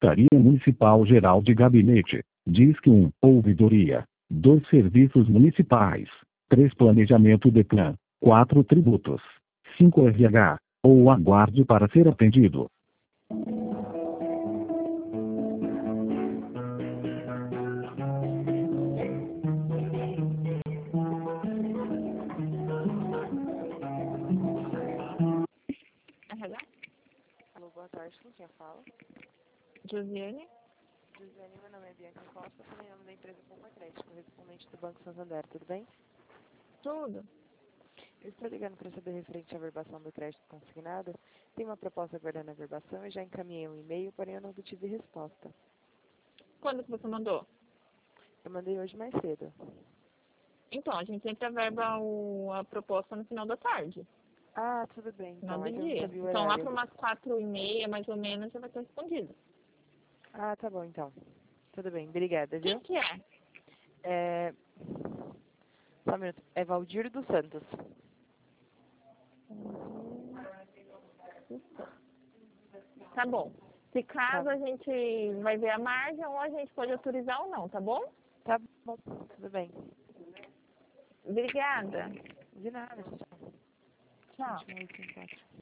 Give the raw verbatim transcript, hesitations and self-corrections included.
Secretaria Municipal Geral de Gabinete. Disque um, Ouvidoria. dois, Serviços Municipais. três, Planejamento DEPLAN. quatro, Tributos. cinco, R H. Ou aguarde para ser atendido. R H? Alô, boa tarde, com quem fala? Josiane? Josiane, meu nome é Bianca Costa, sou em nome da empresa Pompa Crédito, correspondente do Banco Santander, tudo bem? Tudo. Eu estou ligando para saber referente à verbação do crédito consignado. Tem uma proposta aguardando a verbação e já encaminhei um e-mail, porém eu não obtive resposta. Quando que você mandou? Eu mandei hoje mais cedo. Então, a gente sempre averba o, a proposta no final da tarde. Ah, tudo bem, então. Final do É que eu não dia. sabia o Então, lá horário. para umas quatro e meia, mais ou menos, já vai ter respondido. Ah, tá bom, então. Tudo bem, obrigada, Quem viu? que é? É... Só um minuto. É Valdir dos Santos. Tá bom. Se caso Tá. a gente vai ver a margem, ou a gente pode autorizar ou não, tá bom? Tá bom, tudo bem. Obrigada. De nada, tchau. Tchau. Continua aí, sem quatro.